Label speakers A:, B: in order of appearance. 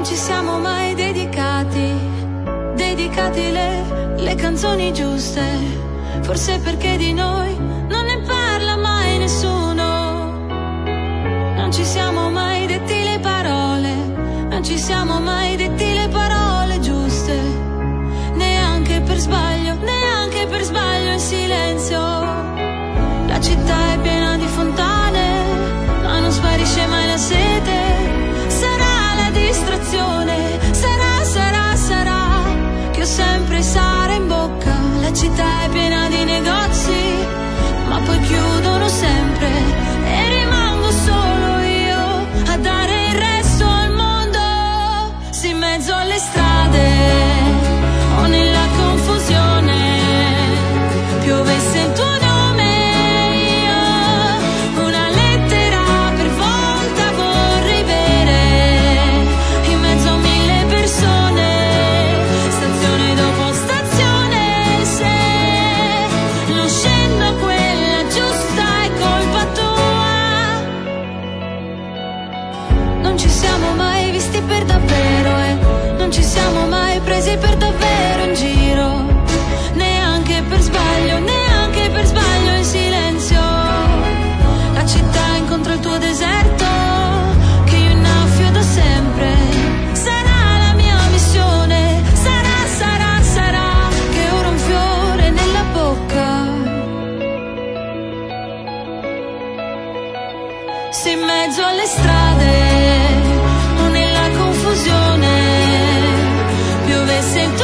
A: non ci siamo mai dedicati le canzoni giuste, forse perché di noi non ne parla mai nessuno. Non ci siamo mai detti le parole, non ci siamo mai detti le parole giuste, neanche per sbaglio in silenzio. La città è piena di fontane, ma non sparisce mai la sete. Sarà la distrazione, sarà che ho sempre sale in bocca. La città è piena di negozi, ma poi chiudono sempre e rimango solo io a dare il resto al mondo. Sì, in mezzo alle strade o nella confusione piovesse il tuo nome, io una lettera per volta vorrei bere in mezzo a mille persone, stazione dopo stazione. Se non scendo quella giusta è colpa tua. Non ci siamo mai visti per davvero e non ci siamo mai presi per davvero in giro, neanche per sbaglio in silenzio. La città incontra il tuo deserto che io innaffio da sempre. Sarà la mia missione, sarà che ora ho un fiore nella bocca. Se in mezzo alle strade o nella confusione piovesse il tuo